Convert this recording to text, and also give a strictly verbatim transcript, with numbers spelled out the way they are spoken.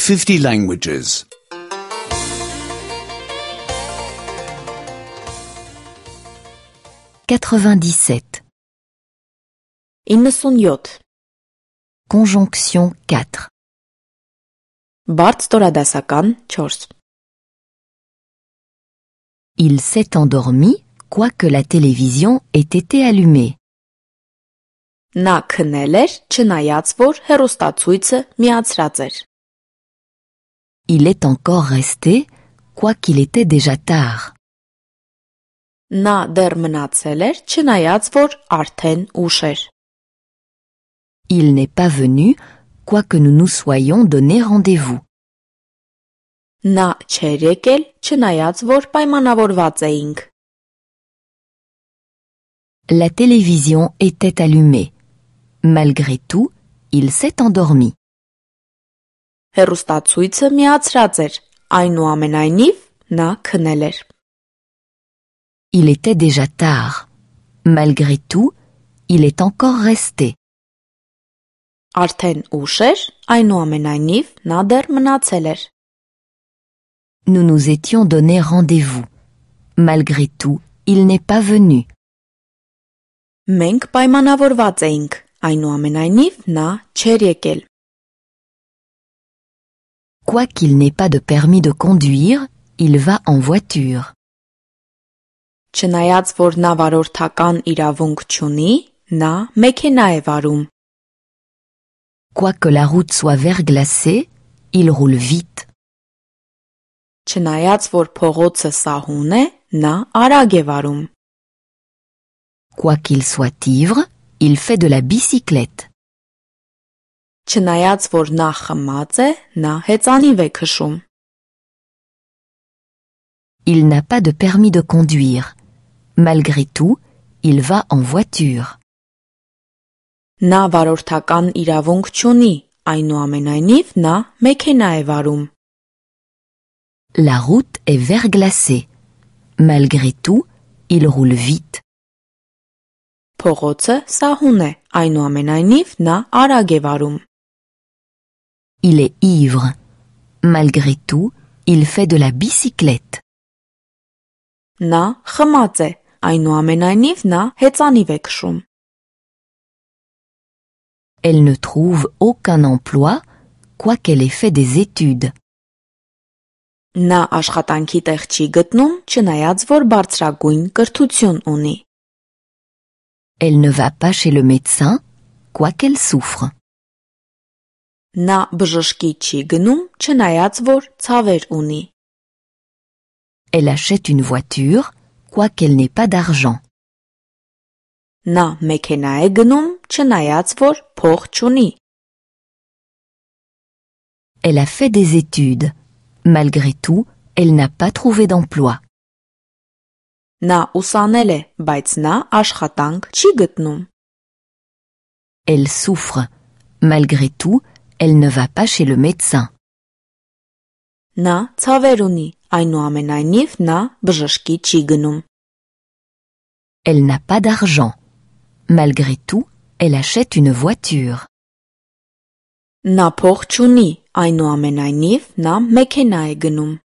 fifty languages. quatre-vingt-dix-sept. իննսունյոթ. Conjonction quatre. Բարդ ստորադասական չորս. Il s'est endormi, quoique la télévision ait été allumée. Նա քնել էր, չնայած որ հեռուստացույցը միացրած էր. Il est encore resté, quoiqu'il était déjà tard. Նա դեռ մնացել էր, չնայած որ արդեն ուշ էր. Il n'est pas venu, quoique nous nous soyons donné rendez-vous. Նա չէր եկել, չնայած որ պայմանավորված էինք. La télévision était allumée. Malgré tout, il s'est endormi. Հեռուստացույցը միացրած էր, այնուամենայնիվ նա քնել էր. Il était déjà tard. Malgré tout, il est encore resté. Արդեն ուշ էր, այնուամենայնիվ նա դեռ մնացել էր. Nous nous étions donné rendez-vous. Malgré tout, il n'est pas venu. Մենք պայմանավորված էինք, այնուամենայնիվ նա չէր եկել. Quoiqu'il n'ait pas de permis de conduire, il va en voiture. Չնայած որ նա վարորդական իրավունք չունի, նա մեքենա է վարում. Quoique la route soit verglacée, il roule vite. Չնայած որ փողոցը սահուն է, նա արագ է վարում. Quoiqu'il soit ivre, il fait de la bicyclette. Չնայած որ նա խմած է, նա հեծանիվ է քշում. Il n'a pas de permis de conduire. Malgré tout, il va en voiture. Նա վարորդական իրավունք չունի, այնուամենայնիվ նա մեքենա է վարում. La route est verglacée. Malgré tout, il roule vite. Փողոցը սահուն է, այնուամենայնիվ նա արագ է վարում. Il est ivre. Malgré tout, il fait de la bicyclette. Նա խմած է, այնուամենայնիվ նա հեծանիվ է քշում. Elle ne trouve aucun emploi, quoiqu'elle ait fait des études. Նա աշխատանքի տեղ չի գտնում, չնայած որ բարձրագույն կրթություն ունի. Elle ne va pas chez le médecin, quoiqu'elle souffre. Նա բժշկի չի գնում, չնայած որ ցավեր ունի. Elle achète une voiture, quoiqu'elle n'ait pas d'argent. Նա մեքենա է գնում, չնայած որ փող չունի. Elle a fait des études. Malgré tout, elle n'a pas trouvé d'emploi. Նա ուսանել է, բայց նա աշխատանք չի գտնում. Elle souffre. Malgré tout, elle ne va pas chez le médecin. Նա ցավեր ունի, այնուամենայնիվ նա բժշկի չի գնում. Elle n'a pas d'argent. Malgré tout, elle achète une voiture. Նա փող չունի, այնուամենայնիվ նա մեքենա է գնում.